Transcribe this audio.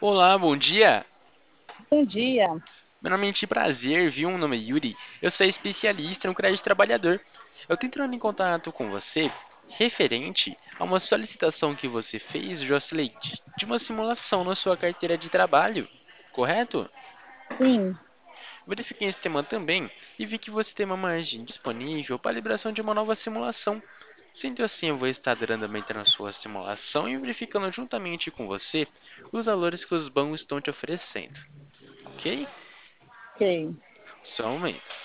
Olá, bom dia. Bom dia. Meu nome é Prazer, viu? Meu nome é Yuri. Eu sou especialista no crédito trabalhador. Eu tô entrando em contato com você referente a uma solicitação que você fez, Jocelyn, de uma simulação na sua carteira de trabalho, correto? Sim, Verifiquei esse tema também e vi que você tem uma margem disponível para a liberação de uma nova simulação. Sendo assim, eu vou estar dando andamento na sua simulação e verificando juntamente com você os valores que os bancos estão te oferecendo, ok? ok. Só um momento.